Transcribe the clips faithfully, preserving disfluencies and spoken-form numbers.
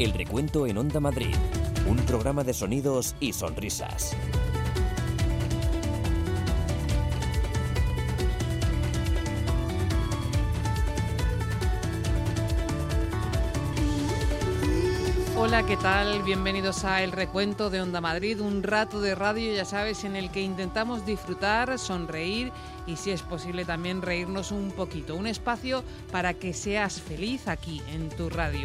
El Recuento en Onda Madrid, un programa de sonidos y sonrisas. Hola, ¿qué tal? Bienvenidos a El Recuento de Onda Madrid, un rato de radio, ya sabes, en el que intentamos disfrutar, sonreír y, si es posible, también reírnos un poquito. Un espacio para que seas feliz aquí, en tu radio.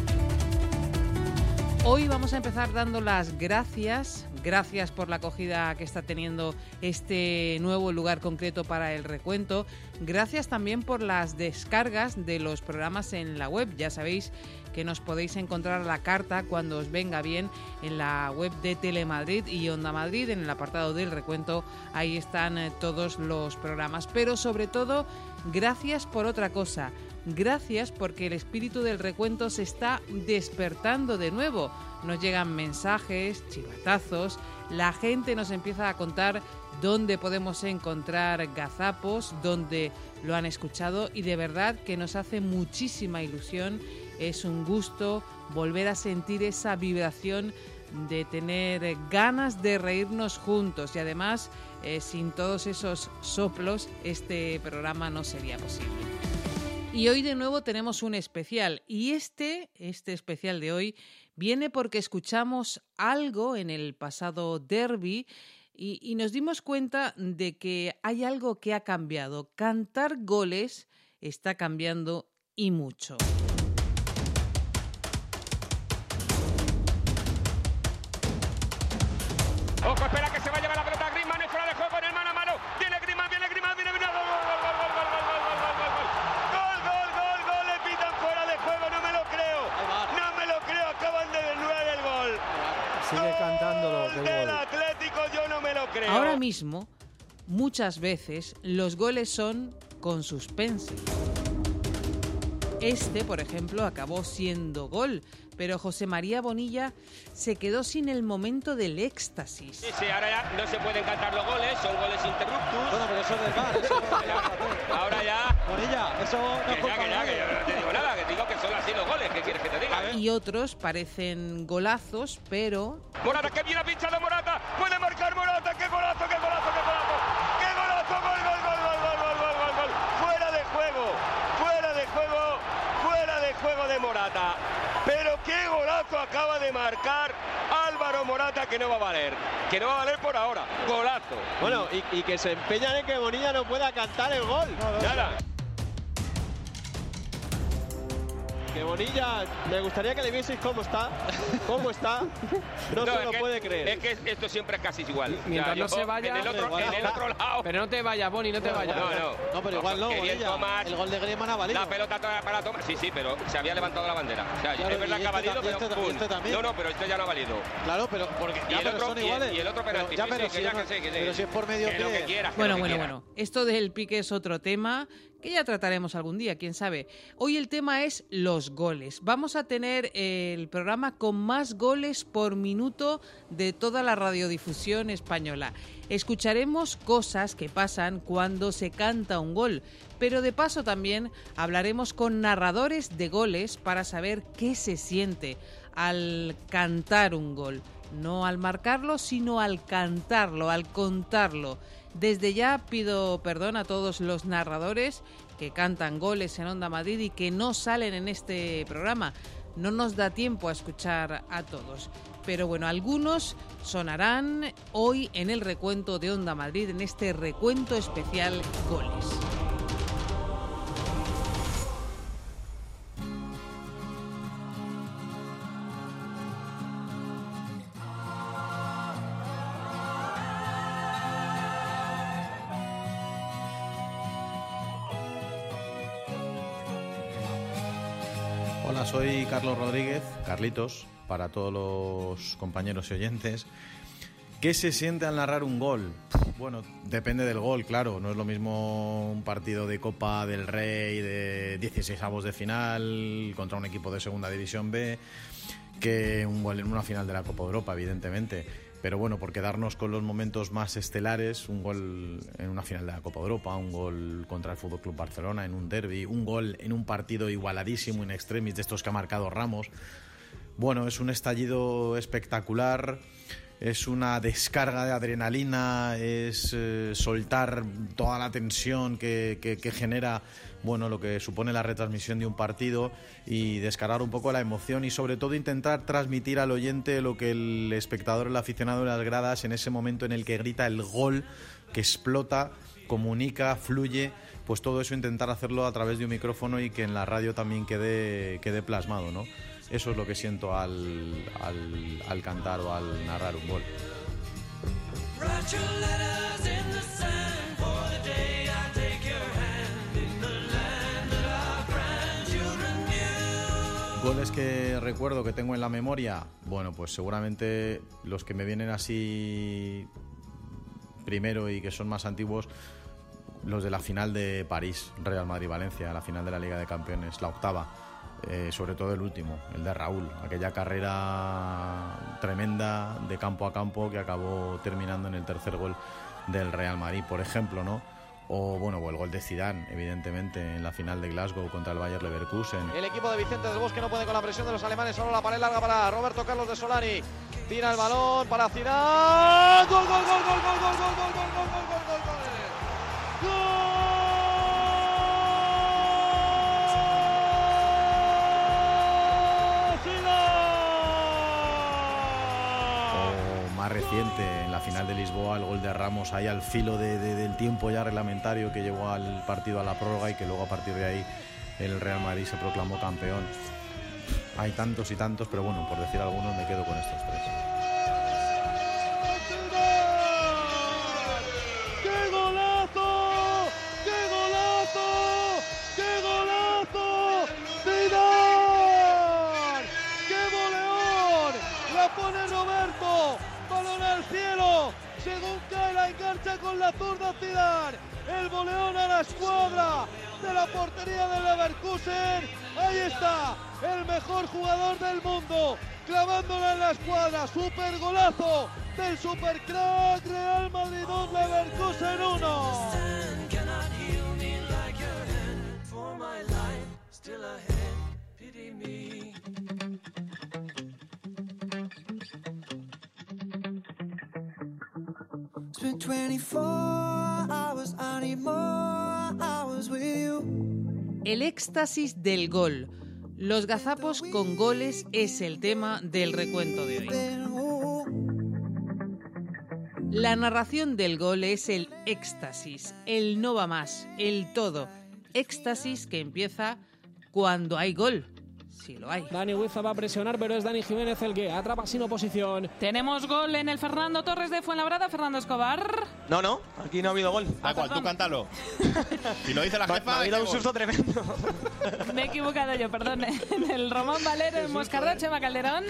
Hoy vamos a empezar dando las gracias, gracias por la acogida que está teniendo este nuevo lugar concreto para el recuento. Gracias también por las descargas de los programas en la web. Ya sabéis que nos podéis encontrar a la carta cuando os venga bien en la web de Telemadrid y Onda Madrid, en el apartado del recuento. Ahí están eh, todos los programas. Pero sobre todo, gracias por otra cosa. Gracias porque el espíritu del recuento se está despertando de nuevo. Nos llegan mensajes, chivatazos, la gente nos empieza a contar dónde podemos encontrar gazapos, dónde lo han escuchado, y de verdad que nos hace muchísima ilusión. Es un gusto volver a sentir esa vibración de tener ganas de reírnos juntos, y además eh, sin todos esos soplos este programa no sería posible. Y hoy de nuevo tenemos un especial, y este, este especial de hoy viene porque escuchamos algo en el pasado derbi y, y nos dimos cuenta de que hay algo que ha cambiado. Cantar goles está cambiando y mucho. Ojo, espera que se va a llevar la pelota Griezmann, es fuera de juego en el mano a mano. Viene Griezmann, viene Griezmann, viene Griezmann. Gol, gol, gol, gol, gol, gol, gol, gol, gol, gol. Gol, gol, gol, gol, le pitan fuera de juego, no me lo creo. No me lo creo, acaban de desnudar el gol. Sigue cantándolo. Gol del Atlético, yo no me lo creo. Ahora mismo, muchas veces, los goles son con suspense. Este, por ejemplo, acabó siendo gol, pero José María Bonilla se quedó sin el momento del éxtasis. Sí, sí, ahora ya no se pueden cantar los goles, son goles interruptus. Bueno, pero eso es del V A R, eso no. Ahora ya... Bonilla, eso no es Que culpa ya, que ya, de que yo nadie. no te digo nada, que digo que son así los goles, ¿qué quieres que te diga? Y otros parecen golazos, pero Morata, que bien ha pinchado Morata, puede marcar Morata, qué golazo, qué golazo, qué golazo, qué golazo, gol, gol, gol, gol, gol, gol, gol, gol, gol, fuera de juego, fuera de juego, fuera de juego de Morata, pero qué golazo acaba de marcar Álvaro Morata, que no va a valer, que no va a valer por ahora, golazo. Bueno, y, y que se empeñan en que Bonilla no pueda cantar el gol. Nada. Que Bonilla, me gustaría que le vieseis cómo está, cómo está, no, No, se es lo que- puede creer. Es que esto siempre es casi igual. Mientras Ya, no yo, se vaya, en el otro, igual, en el otro lado. Pero no te vayas, Boni, no te vayas. No, no. No, pero igual no, Que bien Bonilla. Tomás, El gol de Griezmann ha valido. la pelota toda para tomar. Sí, sí, pero se había levantado la bandera. O sea, Claro, es verdad y que ha este valido, ta- y pero este ta- y pum. este también. No, no, pero esto ya no ha valido. Claro, pero porque Y ya, el pero otro- son y el- iguales. y el otro penalti, Pero, ya, sí, pero sí, si que ya no- que sí, que sí. pero si es por medio Que lo que pie. quieras, que bueno, lo que bueno, quieras. bueno. Esto del pique es otro tema que ya trataremos algún día, quién sabe. Hoy el tema es los goles. Vamos a tener el programa con más goles por minuto de toda la radiodifusión española. Escucharemos cosas que pasan cuando se canta un gol, pero de paso también hablaremos con narradores de goles para saber qué se siente al cantar un gol. No al marcarlo, sino al cantarlo, al contarlo. Desde ya pido perdón a todos los narradores que cantan goles en Onda Madrid y que no salen en este programa. No nos da tiempo a escuchar a todos. Pero bueno, algunos sonarán hoy en el recuento de Onda Madrid, en este recuento especial goles. Hola, soy Carlos Rodríguez, Carlitos, para todos los compañeros y oyentes. ¿Qué se siente al narrar un gol? Bueno, depende del gol, claro. No es lo mismo un partido de Copa del Rey de dieciseisavos de final contra un equipo de Segunda División B que un gol en una final de la Copa Europa, evidentemente. Pero bueno, por quedarnos con los momentos más estelares, un gol en una final de la Copa Europa, un gol contra el F C Barcelona en un derbi, un gol en un partido igualadísimo in extremis de estos que ha marcado Ramos. bueno, es un estallido espectacular, es una descarga de adrenalina, es eh, soltar toda la tensión que, que, que genera, bueno, lo que supone la retransmisión de un partido y descargar un poco la emoción y sobre todo intentar transmitir al oyente lo que el espectador, el aficionado de las gradas, en ese momento en el que grita el gol, que explota, comunica, fluye, pues todo eso intentar hacerlo a través de un micrófono y que en la radio también quede, quede plasmado, ¿no? Eso es lo que siento al, al, al cantar o al narrar un gol. Goles que recuerdo que tengo en la memoria, bueno, pues seguramente los que me vienen así primero y que son más antiguos, los de la final de París, Real Madrid-Valencia, la final de la Liga de Campeones, la octava, eh, sobre todo el último, el de Raúl, aquella carrera tremenda de campo a campo que acabó terminando en el tercer gol del Real Madrid, por ejemplo, ¿no? O bueno, o el gol de Zidane, evidentemente, en la final de Glasgow contra el Bayer Leverkusen. El equipo de Vicente del Bosque no puede con la presión de los alemanes, solo la pared larga para Roberto Carlos de Solari. Tira el balón para Zidane. ¡Gol, gol, gol, gol, gol, gol, gol, gol, gol, gol, gol, gol, gol, gol! Más reciente, en la final de Lisboa, el gol de Ramos ahí al filo de, de, del tiempo ya reglamentario que llevó al partido a la prórroga y que luego a partir de ahí el Real Madrid se proclamó campeón. Hay tantos y tantos, pero bueno, por decir algunos me quedo con estos tres. ¡Qué golazo! ¡Qué golazo! ¡Qué golazo! ¡Zidane! ¡Qué voleón! ¡La pone Roberto! ¡Balón al cielo! Según cae la engancha con la zurda Zidane. El voleón a la escuadra de la portería del Leverkusen. Ahí está, el mejor jugador del mundo, clavándola en la escuadra. Super golazo del supercrack. Real Madrid dos, Leverkusen uno. El éxtasis del gol. Los gazapos con goles es el tema del recuento de hoy. La narración del gol es el éxtasis, el no va más, el todo. Éxtasis que empieza cuando hay gol. Sí lo hay. Dani Huiza va a presionar, pero es Dani Jiménez el que atrapa sin oposición. Tenemos gol en el Fernando Torres de Fuenlabrada. Fernando Escobar. No, no, aquí no ha habido gol. Da igual, tú cántalo. Si lo dice la jefa... Me ha habido un susto tremendo. Me he equivocado yo, perdón. En el Román Valero, en Moscardó, Chema Calderón.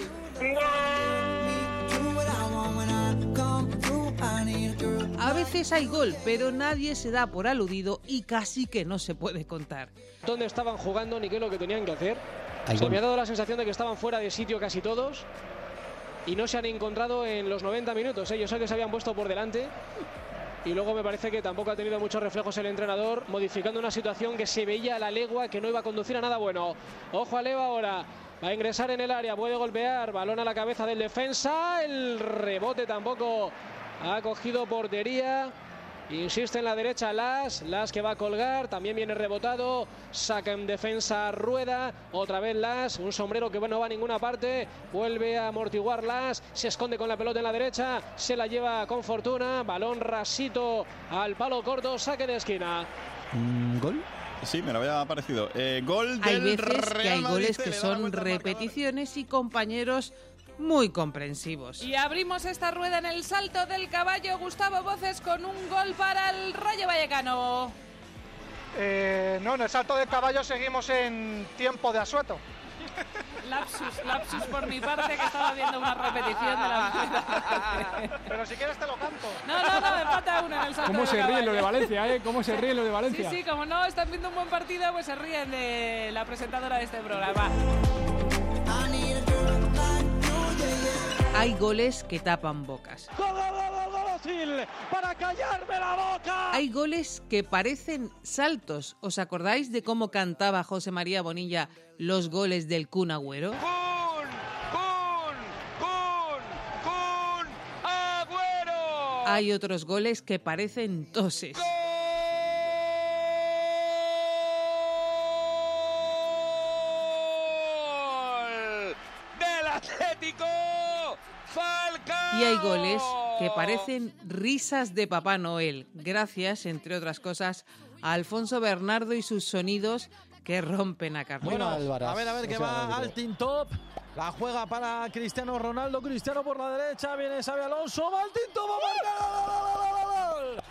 A veces hay gol, pero nadie se da por aludido y casi que no se puede contar. ¿Dónde estaban jugando ni qué es lo que tenían que hacer? Hay se gol. me ha dado la sensación de que estaban fuera de sitio casi todos y no se han encontrado en los noventa minutos. ¿eh? Yo sé que se habían puesto por delante y luego me parece que tampoco ha tenido muchos reflejos el entrenador, modificando una situación que se veía a la legua que no iba a conducir a nada bueno. Ojo a Leva ahora. Va a ingresar en el área, puede golpear, balón a la cabeza del defensa, el rebote tampoco ha cogido portería. Insiste en la derecha Las, Las que va a colgar, también viene rebotado, saca en defensa Rueda, otra vez Las, un sombrero que no va a ninguna parte, vuelve a amortiguar Las, se esconde con la pelota en la derecha, se la lleva con fortuna, balón rasito al palo corto, saque de esquina. ¿Gol? Sí, me lo había parecido. Eh, gol del Hay veces Real que hay Madrid, goles le que da la son vuelta al marcador. repeticiones y compañeros muy comprensivos. Y abrimos esta rueda en el salto del caballo. Gustavo Voces con un gol para el Rayo Vallecano. Eh, no, en el salto del caballo seguimos en tiempo de asueto. Lapsus, lapsus por mi parte, que estaba viendo una repetición de la... Pero si quieres te lo canto. No, no, no, empata uno en el salto ¿Cómo del se caballo. ríen los de Valencia, eh? ¿Cómo se ríen los de Valencia? Sí, sí, como no están viendo un buen partido, pues se ríen de la presentadora de este programa. Hay goles que tapan bocas. ¡Para callarme la boca! Hay goles que parecen saltos. ¿Os acordáis de cómo cantaba José María Bonilla los goles del Kun Agüero? ¡Kun! ¡Kun! hay otros goles que parecen toses. Y hay goles que parecen risas de Papá Noel, gracias, entre otras cosas, a Alfonso Bernardo y sus sonidos que rompen a Carlos. Bueno, a ver, a ver, que va Altin Top. La juega para Cristiano Ronaldo. Cristiano por la derecha. Viene Xabi Alonso. Va Altin Top a marcar.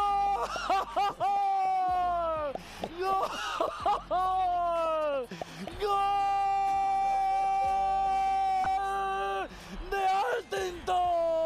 ¡Gol! ¡Gol! ¡Gol! ¡De Altin Top!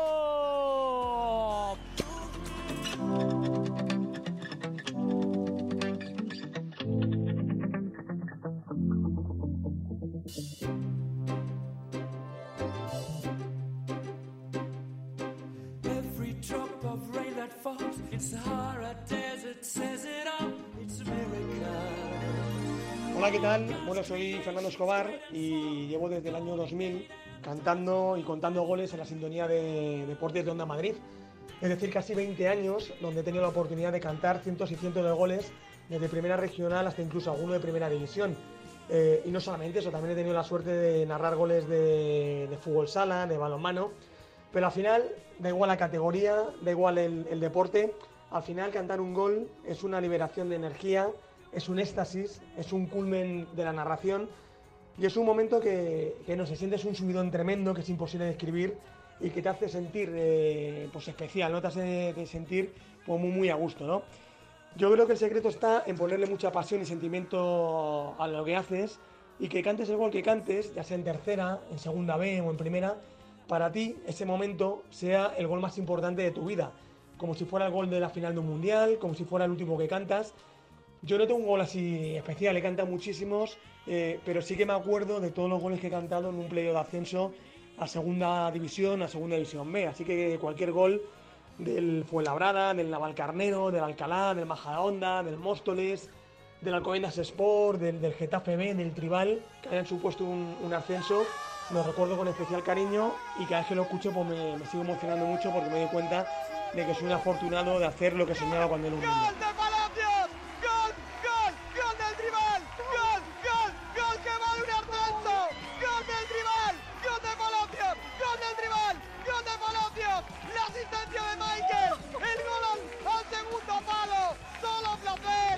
Hola, ¿qué tal? Bueno, soy Fernando Escobar y llevo desde el año dos mil cantando y contando goles en la sintonía de Deportes de Onda Madrid. Es decir, casi veinte años donde he tenido la oportunidad de cantar cientos y cientos de goles desde primera regional hasta incluso alguno de primera división. Eh, y no solamente eso, también he tenido la suerte de narrar goles de, de fútbol sala, de balonmano, pero al final da igual la categoría, da igual el, el deporte, al final cantar un gol es una liberación de energía, es un éxtasis, es un culmen de la narración y es un momento que, que no sé, sientes un subidón tremendo que es imposible de describir y que te hace sentir eh, pues especial, ¿no? Te hace de, de sentir pues, muy, muy a gusto, ¿no? Yo creo que el secreto está en ponerle mucha pasión y sentimiento a lo que haces y que cantes el gol que cantes, ya sea en tercera, en segunda B o en primera, para ti ese momento sea el gol más importante de tu vida, como si fuera el gol de la final de un mundial, como si fuera el último que cantas. Yo no tengo un gol así especial, he cantado muchísimos, eh, pero sí que me acuerdo de todos los goles que he cantado en un playoff de ascenso a segunda división, a segunda división B, así que cualquier gol del Fuenlabrada, del Navalcarnero, del Alcalá, del Majadahonda, del Móstoles, del Alcobendas Sport, del, del Getafe B, del Tribal, que hayan supuesto un, un ascenso, lo recuerdo con especial cariño y cada vez que lo escucho pues me, me sigo emocionando mucho porque me doy cuenta de que soy un afortunado de hacer lo que soñaba cuando era un niño. ¡Gol de Palacios! ¡Gol, gol, gol del Tribal! ¡Gol, gol, gol que vale un ascenso! ¡Gol del Tribal! ¡Gol de Palacios! ¡Gol del Tribal! ¡Gol de Palacios! ¡La asistencia de Michael! ¡El gol al, al segundo palo! ¡Solo placer!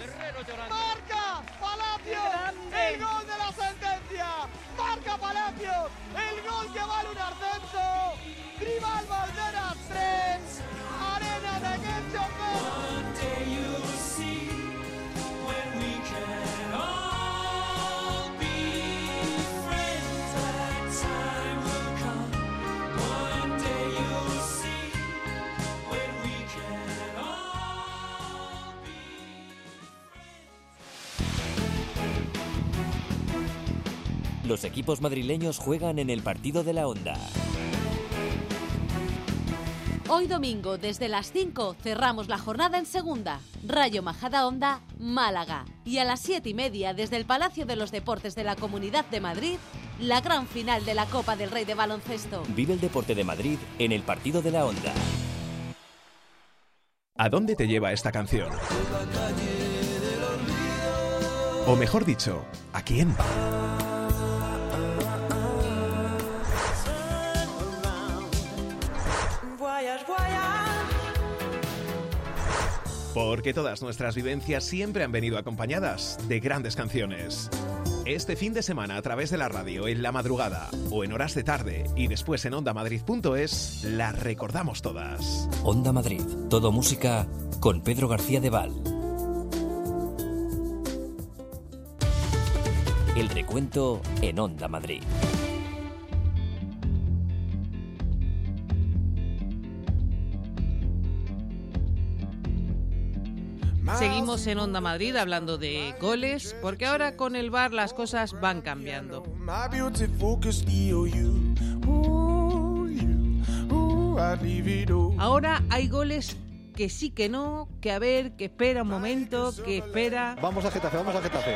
¡Marca Palacios! ¡El gol de la sentencia! ¡Marca Palacios! ¡El gol que vale un ascenso! ¡Tribal Valderas tres! ¡Arena de Getxo Los equipos madrileños juegan en el partido de la Onda. Hoy domingo, desde las cinco, cerramos la jornada en segunda. Rayo Majadahonda, Málaga. Y a las siete y media, desde el Palacio de los Deportes de la Comunidad de Madrid, la gran final de la Copa del Rey de baloncesto. Vive el deporte de Madrid en el partido de la Onda. ¿A dónde te lleva esta canción? O mejor dicho, ¿a quién? Porque todas nuestras vivencias siempre han venido acompañadas de grandes canciones. Este fin de semana a través de la radio, en la madrugada o en horas de tarde y después en onda madrid punto es, las recordamos todas. Onda Madrid, todo música con Pedro García de Val. El recuento en Onda Madrid. Seguimos en Onda Madrid hablando de goles, porque ahora con el V A R las cosas van cambiando. Ahora hay goles que sí, que no, que a ver, que espera un momento, que espera... Vamos a Getafe, vamos a Getafe.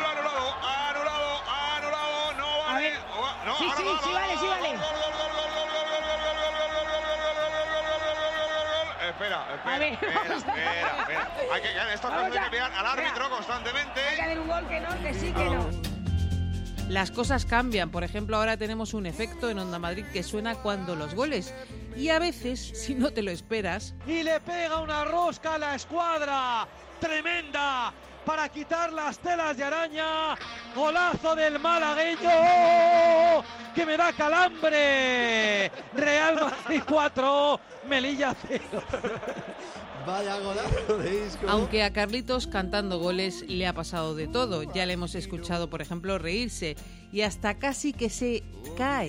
A ver, sí, sí, sí vale, sí vale. espera, espera, A ver, espera, vamos a- espera, espera. Hay que, esto Vamos hay que a- mirar al árbitro Mira. constantemente. Hay que hacer un gol que no, que sí, que no. Las cosas cambian. Por ejemplo, ahora tenemos un efecto en Onda Madrid que suena cuando los goles. Y a veces, si no te lo esperas, Y le pega una rosca a la escuadra. Tremenda. Para quitar las telas de araña. Golazo del malagueño. Que me da calambre. Real Madrid cuatro. Melilla cero. Vaya golazo de Isco. aunque a Carlitos cantando goles le ha pasado de todo. Ya le hemos escuchado, por ejemplo, reírse y hasta casi que se cae.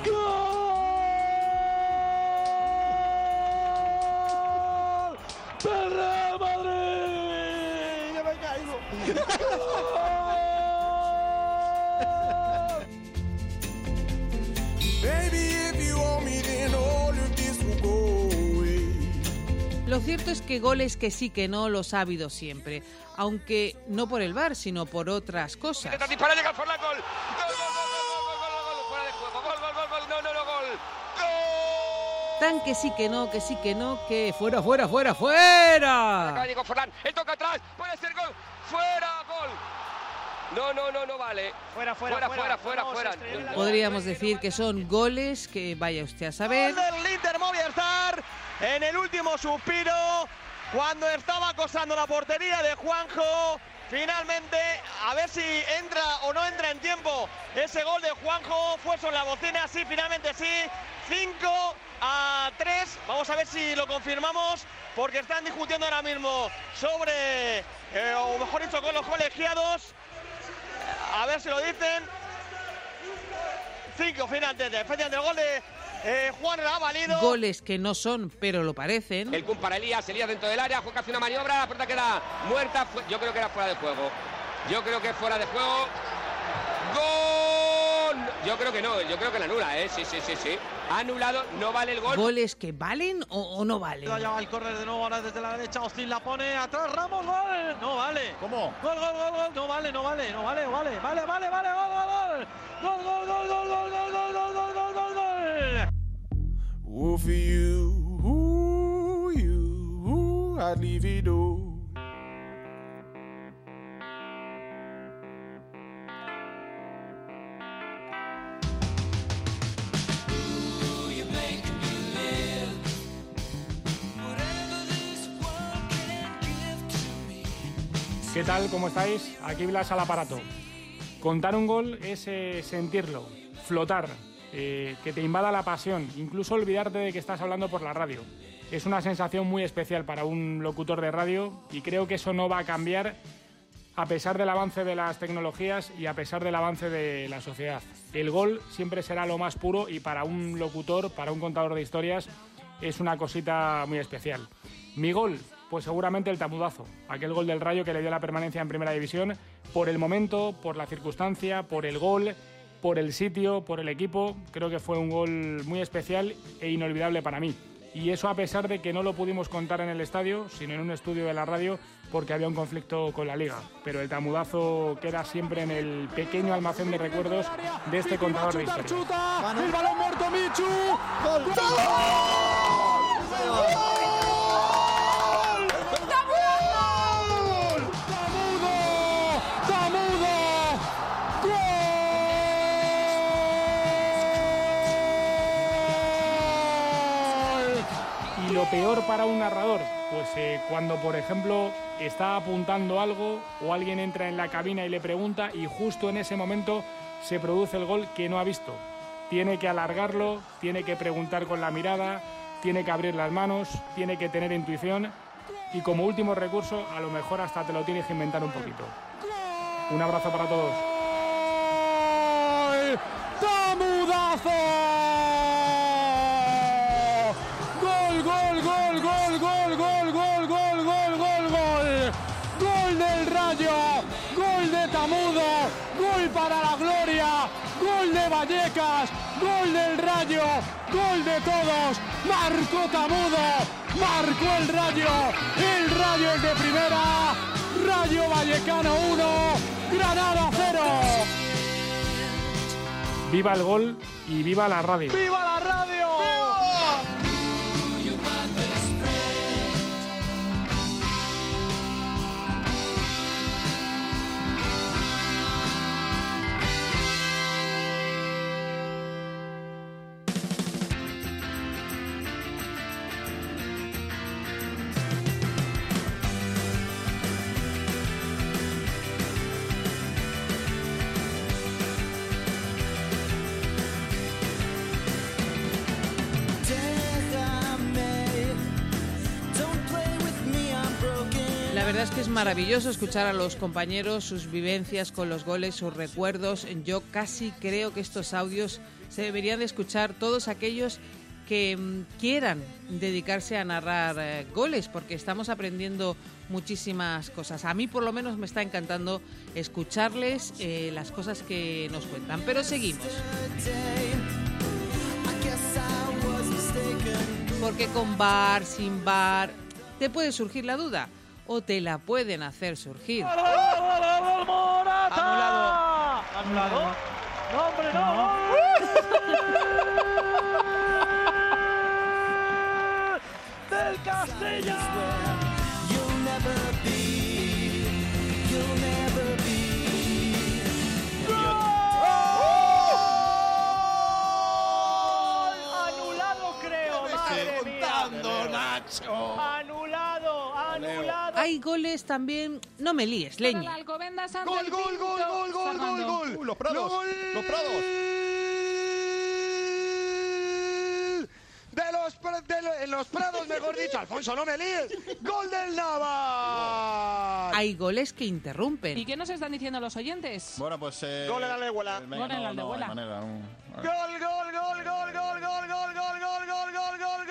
¡Real Madrid! ¡Ya me he caído! Lo cierto es que goles que sí que no los ha habido siempre, aunque no por el V A R, sino por otras cosas. Intenta disparar, llega Forlán, gol. Gol, gol, gol, gol, gol, gol, gol, fuera de juego. Gol, gol, gol, gol, no, no, no, gol. Tan que sí que no, que sí que no, que fuera, fuera, fuera, fuera. Acá llegó Forlán, él toca atrás, puede ser gol. Fuera, gol. No, no, no, no vale. Fuera, fuera, fuera, fuera, fuera. Podríamos decir que son goles que vaya usted a saber. Gol del Inter Movistar en el último suspiro, cuando estaba acosando la portería de Juanjo. Finalmente, a ver si entra o no entra en tiempo ese gol de Juanjo. Fue sobre la bocina, sí, finalmente sí. cinco a tres. Vamos a ver si lo confirmamos, porque están discutiendo ahora mismo sobre, eh, o mejor dicho, con los colegiados. A ver si lo dicen. cinco finalmente. Efectivamente, el gol de eh, Juan ha valido. Goles que no son, pero lo parecen. El cum para Elías, Elías dentro del área, Juan hace una maniobra, la pelota queda muerta. Yo creo que era fuera de juego. Yo creo que es fuera de juego. ¡Gol! Yo creo que no, yo creo que la anula, ¿eh? Sí, sí, sí, sí. Anulado, no vale el gol. ¿Goles que valen o, o no valen? Ya va el córner de nuevo ahora desde la derecha. Austin la pone atrás. Ramos, gol. No vale. ¿Cómo? Gol, gol, gol, gol. No vale, no vale, no vale, vale. Vale, vale, vale. Gol, gol, gol. Gol, gol, gol, gol, gol, gol, gol, gol, gol, gol, gol, gol. Oh, for you, ooh, you, ooh, I'd leave it all. ¿Qué tal? ¿Cómo estáis? Aquí Blas al aparato. Contar un gol es eh, sentirlo, flotar, eh, que te invada la pasión, incluso olvidarte de que estás hablando por la radio. Es una sensación muy especial para un locutor de radio y creo que eso no va a cambiar a pesar del avance de las tecnologías y a pesar del avance de la sociedad. El gol siempre será lo más puro y para un locutor, para un contador de historias, es una cosita muy especial. Mi gol, pues seguramente el tamudazo, aquel gol del Rayo que le dio la permanencia en Primera División, por el momento, por la circunstancia, por el gol, por el sitio, por el equipo. Creo que fue un gol muy especial e inolvidable para mí. Y eso a pesar de que no lo pudimos contar en el estadio, sino en un estudio de la radio, porque había un conflicto con la Liga. Pero el tamudazo queda siempre en el pequeño almacén de recuerdos de este contador de historia. Chuta, el balón muerto, Michu. ¡Gol! Y lo peor para un narrador, pues eh, cuando por ejemplo está apuntando algo o alguien entra en la cabina y le pregunta y justo en ese momento se produce el gol que no ha visto. Tiene que alargarlo, tiene que preguntar con la mirada, tiene que abrir las manos, tiene que tener intuición y como último recurso a lo mejor hasta te lo tienes que inventar un poquito. Un abrazo para todos. ¡Tamudazo! Gol, gol, gol, gol, gol, gol, gol, gol, gol, gol, gol. Gol del Rayo, gol de Tamudo, gol para la gloria, gol de Vallecas, gol del Rayo, gol de todos. Marcó Tamudo, marcó el Rayo, el Rayo es de primera. Rayo Vallecano uno, Granada cero. Viva el gol y viva la radio. ¡Viva la radio! La verdad es que es maravilloso escuchar a los compañeros, sus vivencias con los goles, sus recuerdos. Yo casi creo que estos audios se deberían de escuchar todos aquellos que mm, quieran dedicarse a narrar eh, goles, porque estamos aprendiendo muchísimas cosas. A mí por lo menos me está encantando escucharles eh, las cosas que nos cuentan. Pero seguimos. Porque con V A R, sin V A R, te puede surgir la duda o te la pueden hacer surgir. ¡Anulado! ¿Anulado? ¡No, hombre, no! ¡Del Castilla! ¡Anulado, creo! ¡Madre mía! Nacho! ¡Anulado! ¡Anulado! Hay goles también... No me líes, Leñi. Para la Alcobendas ante ¡Gol, el gol, Pinto, gol, gol, gol, gol, Fernando. gol! Uh, los Prados, ¡Gol! los Prados. De los, pra- de lo- en los Prados, mejor dicho. Alfonso, no me líes. ¡Gol del Nava! Hay goles que interrumpen. ¿Y qué nos están diciendo los oyentes? Bueno, pues... Eh, Gol en la Aldehuela. venga, Gol en la no, no hay Aldehuela. manera, no. A ver. Gol, gol, gol, gol, gol, gol, gol, gol, gol, gol, gol, gol,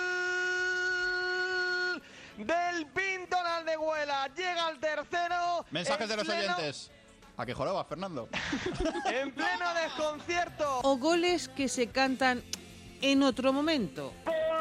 gol. Del Pinto en Aldehuela. Llega al tercero. Mensajes en de los pleno- oyentes. ¿A qué joroba, Fernando? En pleno desconcierto. O goles que se cantan en otro momento.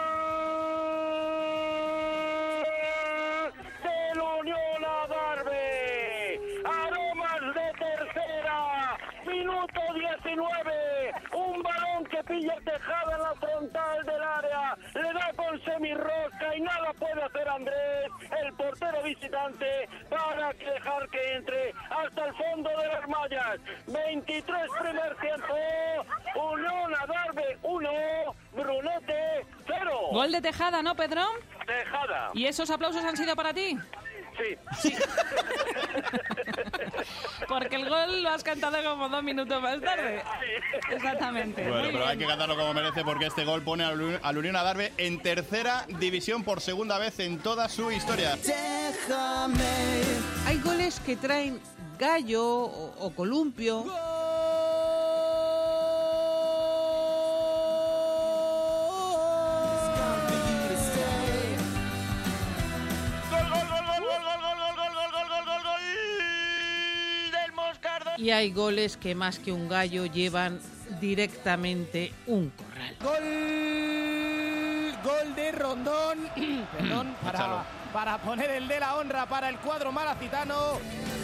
Del Unión Adarve. Aromas de tercera. Minuto diecinueve. Un balón que pilla Tejada en la frontal del área. Le da con semirrosca y nada puede hacer Andrés, el portero visitante, para que dejar que entre hasta el fondo de las mallas. veintitrés primer tiempo. Unión Adarve uno. Brunete cero. Gol de Tejada, ¿no, Pedro? Tejada. ¿Y esos aplausos han sido para ti? Sí. Porque el gol lo has cantado como dos minutos más tarde. Exactamente. Bueno, Muy pero bien. hay que cantarlo como merece porque este gol pone al, Uni- al Unión Adarve en tercera división por segunda vez en toda su historia. Hay goles que traen gallo o, o columpio. Gol, gol, gol, gol, gol, gol, gol, gol, gol, gol, gol, gol, gol del Moscardo. Y hay goles que más que un gallo llevan directamente un corral. Gol, gol de Rondón, perdón, para, Échalo. para poner el de la honra para el cuadro malacitano.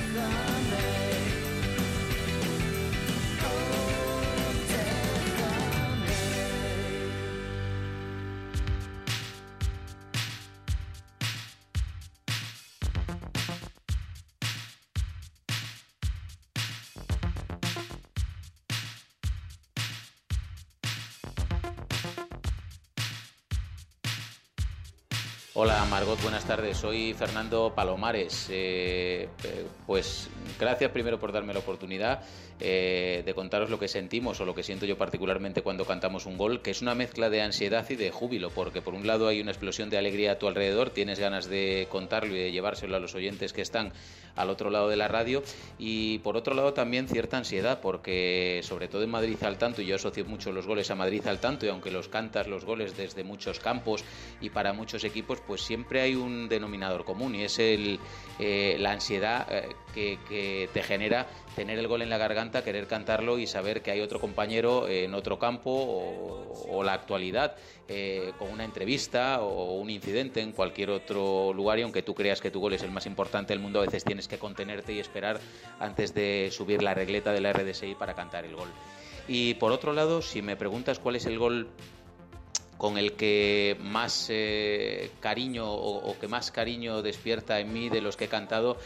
Hola Margot, buenas tardes. Soy Fernando Palomares. Eh, eh, pues gracias primero por darme la oportunidad eh, de contaros lo que sentimos o lo que siento yo particularmente cuando cantamos un gol, que es una mezcla de ansiedad y de júbilo, porque por un lado hay una explosión de alegría a tu alrededor, tienes ganas de contarlo y de llevárselo a los oyentes que están al otro lado de la radio, y por otro lado también cierta ansiedad, porque sobre todo en Madrid al tanto, y yo asocio mucho los goles a Madrid al tanto, y aunque los cantas los goles desde muchos campos y para muchos equipos, pues siempre hay un denominador común, y es el, eh, la ansiedad eh, que, que te genera tener el gol en la garganta, querer cantarlo y saber que hay otro compañero en otro campo o, o la actualidad eh, con una entrevista o un incidente en cualquier otro lugar, y aunque tú creas que tu gol es el más importante del mundo, a veces tienes que contenerte y esperar antes de subir la regleta de la R D S I para cantar el gol. Y por otro lado, si me preguntas cuál es el gol con el que más eh, cariño o, o que más cariño despierta en mí de los que he cantado,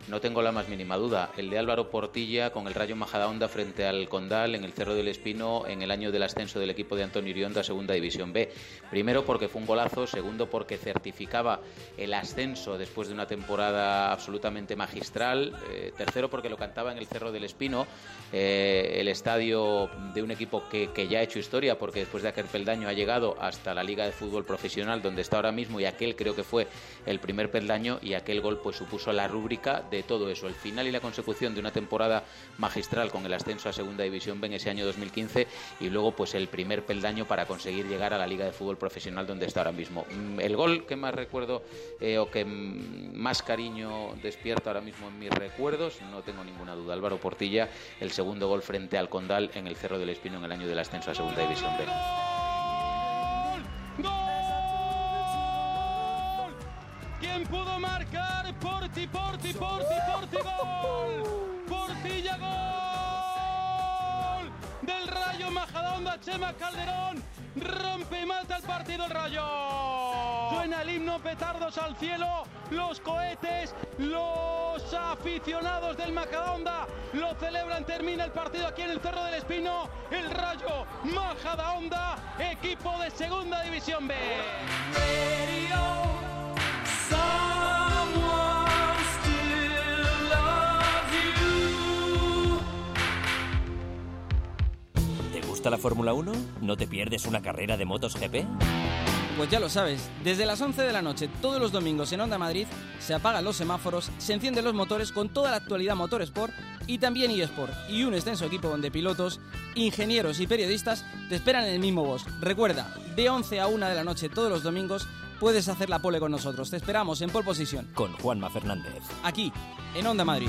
no tengo la más mínima duda. El de Álvaro Portilla con el Rayo Majadahonda frente al Condal en el Cerro del Espino en el año del ascenso del equipo de Antonio Irionda a Segunda División B. Primero porque fue un golazo, segundo porque certificaba el ascenso después de una temporada absolutamente magistral, eh, tercero porque lo cantaba en el Cerro del Espino, eh, el estadio de un equipo que, que ya ha hecho historia, porque después de aquel peldaño ha llegado hasta la Liga de Fútbol Profesional donde está ahora mismo, y aquel creo que fue el primer peldaño, y aquel gol pues supuso la rúbrica de todo eso, el final y la consecución de una temporada magistral con el ascenso a Segunda División B en ese año dos mil quince, y luego pues el primer peldaño para conseguir llegar a la Liga de Fútbol Profesional donde está ahora mismo. El gol que más recuerdo eh, o que más cariño despierta ahora mismo en mis recuerdos, no tengo ninguna duda, Álvaro Portilla, el segundo gol frente al Condal en el Cerro del Espino en el año del ascenso a Segunda División B. ¿Quién pudo marcar? Porti, Porti, Porti, Porti, gol. Portilla, gol del Rayo Majadahonda. Chema Calderón rompe y mata el partido el Rayo. Suena el himno, petardos al cielo, los cohetes, los aficionados del Majadahonda lo celebran. Termina el partido aquí en el Cerro del Espino. El Rayo Majadahonda, equipo de Segunda División B. ¿Te gusta la Fórmula uno? ¿No te pierdes una carrera de motos G P? Pues ya lo sabes, desde las once de la noche todos los domingos en Onda Madrid se apagan los semáforos, se encienden los motores con toda la actualidad Motorsport y también eSport, y un extenso equipo donde pilotos, ingenieros y periodistas te esperan en el mismo bosque. Recuerda, de once a una de la noche todos los domingos puedes hacer la pole con nosotros. Te esperamos en Pole Position con Juanma Fernández, aquí en Onda Madrid.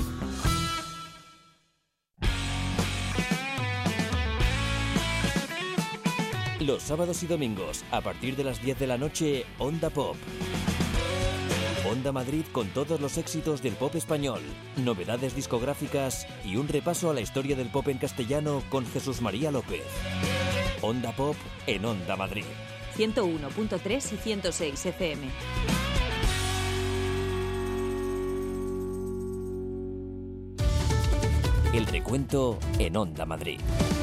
Los sábados y domingos, a partir de las diez de la noche, Onda Pop. Onda Madrid con todos los éxitos del pop español, novedades discográficas y un repaso a la historia del pop en castellano con Jesús María López. Onda Pop en Onda Madrid. ciento uno punto tres y ciento seis F M. El recuento en Onda Madrid.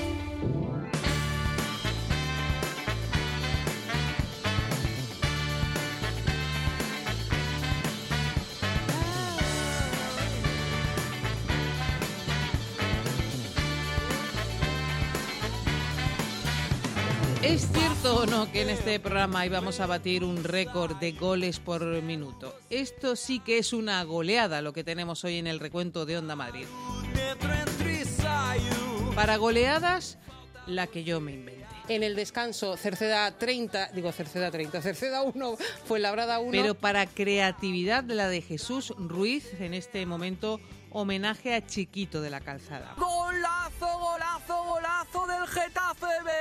¿Es cierto o no que en este programa íbamos a batir un récord de goles por minuto? Esto sí que es una goleada lo que tenemos hoy en el recuento de Onda Madrid. Para goleadas, la que yo me inventé. En el descanso, Cerceda treinta, digo Cerceda treinta, Cerceda uno, Fuenlabrada uno. Pero para creatividad, la de Jesús Ruiz, en este momento, homenaje a Chiquito de la Calzada. ¡Golazo, golazo, golazo del Getafe B!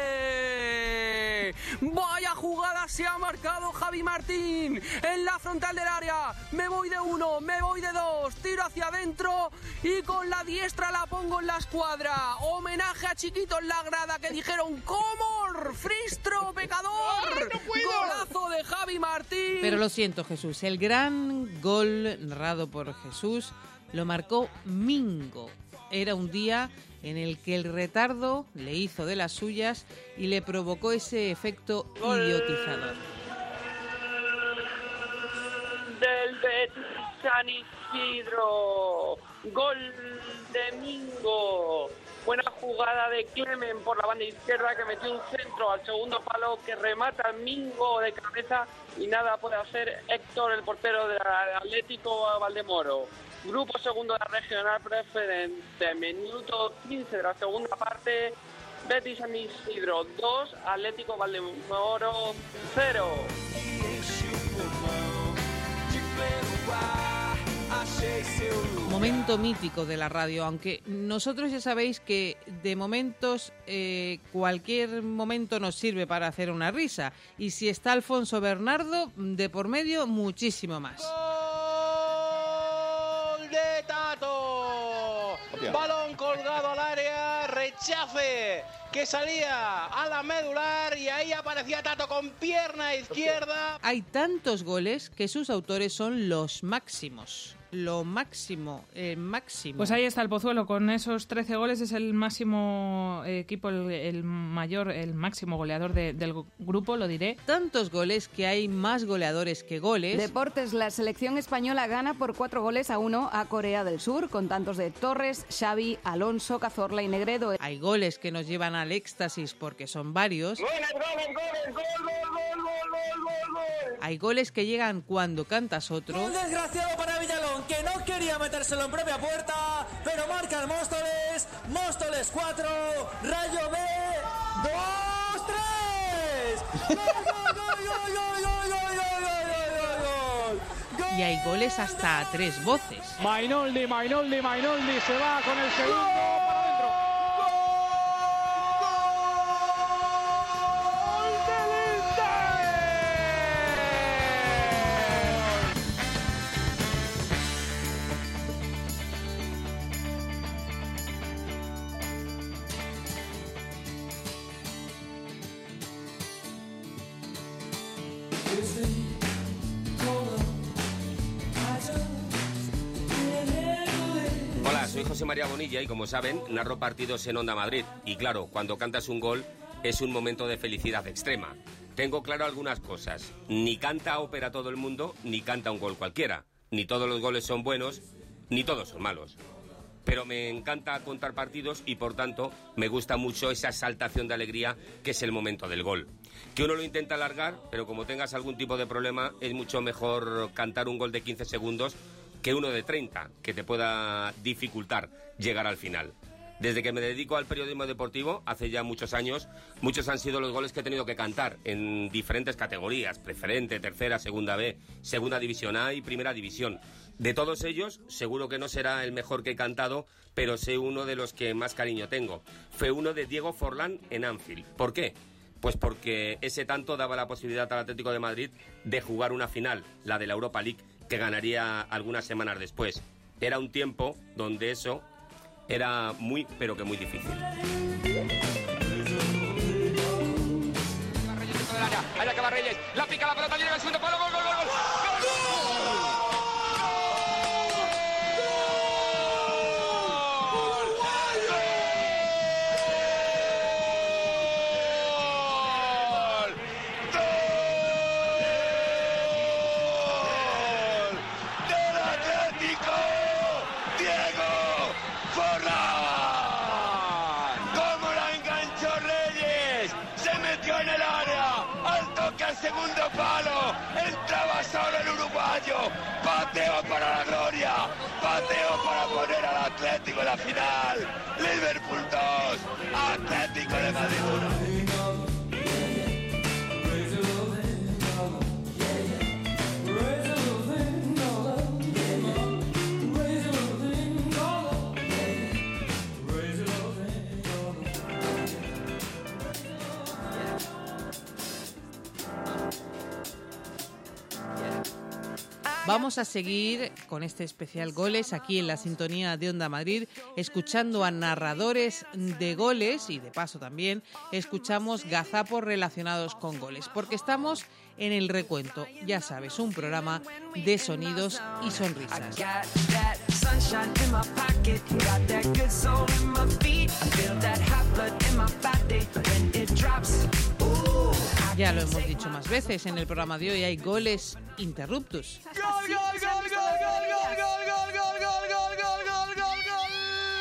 ¡Vaya jugada se ha marcado Javi Martín! En la frontal del área, me voy de uno, me voy de dos, tiro hacia adentro y con la diestra la pongo en la escuadra. Homenaje a Chiquito en la grada que dijeron ¡Cómo! ¡Fristro, pecador! ¡Ay, no puedo! ¡Golazo de Javi Martín! Pero lo siento, Jesús, el gran gol narrado por Jesús lo marcó Mingo. Era un día en el que el retardo le hizo de las suyas y le provocó ese efecto gol idiotizador. Del Betis San Isidro. Gol de Mingo. Buena jugada de Clemen por la banda izquierda que metió un centro al segundo palo que remata Mingo de cabeza y nada puede hacer Héctor, el portero del Atlético Valdemoro. Grupo segundo de la regional preferente, minuto quince de la segunda parte, Betis San Isidro dos, Atlético Valdemoro cero. Momento mítico de la radio, aunque nosotros ya sabéis que de momentos eh, cualquier momento nos sirve para hacer una risa, y si está Alfonso Bernardo de por medio, muchísimo más. De Tato, balón colgado al área, rechace que salía a la medular y ahí aparecía Tato con pierna izquierda. Hay tantos goles que sus autores son los máximos. Lo máximo, el máximo. Pues ahí está el Pozuelo, con esos trece goles es el máximo equipo, el, el mayor, el máximo goleador de, del grupo, lo diré. Tantos goles que hay más goleadores que goles. Deportes, la selección española gana por cuatro goles a uno a Corea del Sur, con tantos de Torres, Xavi, Alonso, Cazorla y Negredo. Hay goles que nos llevan al éxtasis porque son varios. ¡Goles, goles, goles! ¡Gol, gol, gol, gol, gol, gol, gol! Hay goles que llegan cuando cantas otro. Un desgraciado para Villalón, que no quería metérselo en propia puerta, pero marca el Móstoles. Móstoles cuatro, Rayo B dos, tres. ¡Gol, gol, gol, gol, gol, gol, gol, gol, gol! Y hay goles hasta a tres voces. Mainoldi, Mainoldi, Mainoldi se va con el segundo para adentro. Hola, soy José María Bonilla y como saben, narro partidos en Onda Madrid. Y claro, cuando cantas un gol es un momento de felicidad extrema. Tengo claro algunas cosas. Ni canta ópera todo el mundo, ni canta un gol cualquiera. Ni todos los goles son buenos, ni todos son malos. Pero me encanta contar partidos y por tanto me gusta mucho esa exaltación de alegría que es el momento del gol. Que uno lo intenta alargar, pero como tengas algún tipo de problema es mucho mejor cantar un gol de quince segundos que uno de treinta, que te pueda dificultar llegar al final. Desde que me dedico al periodismo deportivo, hace ya muchos años, muchos han sido los goles que he tenido que cantar en diferentes categorías, preferente, tercera, segunda B, segunda división A y primera división. De todos ellos, seguro que no será el mejor que he cantado, pero sé uno de los que más cariño tengo. Fue uno de Diego Forlán en Anfield. ¿Por qué? Pues porque ese tanto daba la posibilidad al Atlético de Madrid de jugar una final, la de la Europa League, que ganaría algunas semanas después. Era un tiempo donde eso era muy, pero que muy difícil. Ahí acaba Reyes, la pica la pelota, llega el segundo palo, gol, gol, gol, gol. Segundo palo, entraba solo el uruguayo, pateo para la gloria, pateo para poner al Atlético en la final, Liverpool dos, Atlético de Madrid uno. Vamos a seguir con este especial goles aquí en la sintonía de Onda Madrid, escuchando a narradores de goles y de paso también escuchamos gazapos relacionados con goles, porque estamos en el recuento, ya sabes, un programa de sonidos y sonrisas. Ya lo hemos dicho más veces, en el programa de hoy hay goles interruptus. ¡Gol, gol, gol, gol, gol, gol, gol, gol, gol, gol, gol, gol, gol, gol, gol!